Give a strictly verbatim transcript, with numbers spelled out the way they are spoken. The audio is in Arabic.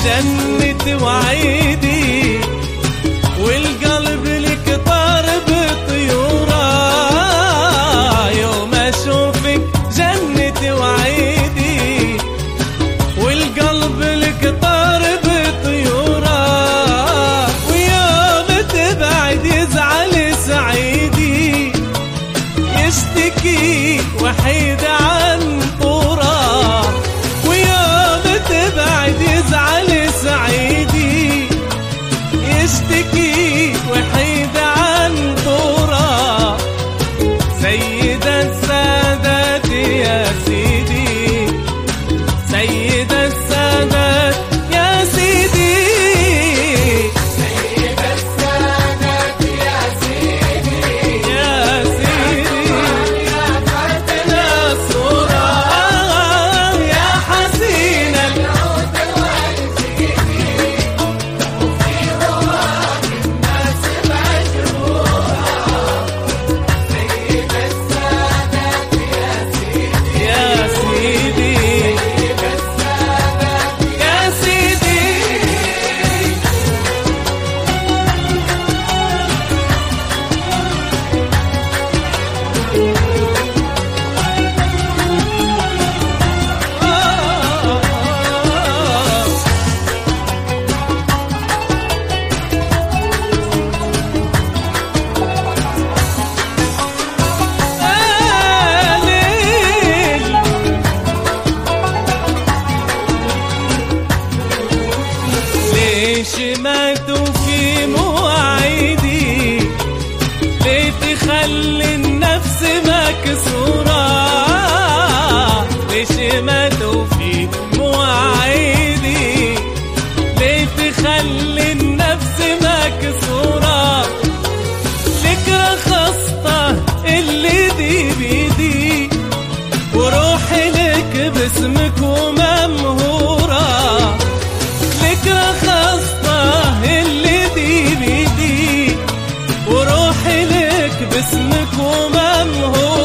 جنة وعيدي، والقلب لك طار بطيورة. يوم اشوفك جنة وعيدي، والقلب لك طار بطيورة. ويوم تبعد يزعل سعيدي، يشتكي وحيد عن طورة. ويوم تبعد يزعل سعيدي، يشتكي وحيد عن طورة. سيد السادات يا سيدي، سيد السادات يا سيدي، سيد السادات يا سيدي، يا سيدي يا فرد صورة يا حسين العود والجيدي، وفي هواك الناس مجروحة. سيد السادات يا سيدي، يا سيدي سيد السادات يا سيدي. ليش ماتوا في مواعيدي؟ ليه تخلي النفس مكسورة؟ ليش ماتوا في مواعيدي؟ ليه تخلي النفس مكسورة؟ لك رخصته اللي دي بيدي، وروحي لك باسمك وممهورة. لك رخصته اللي دي بيدي، وروحي لك باسمك وممهورة.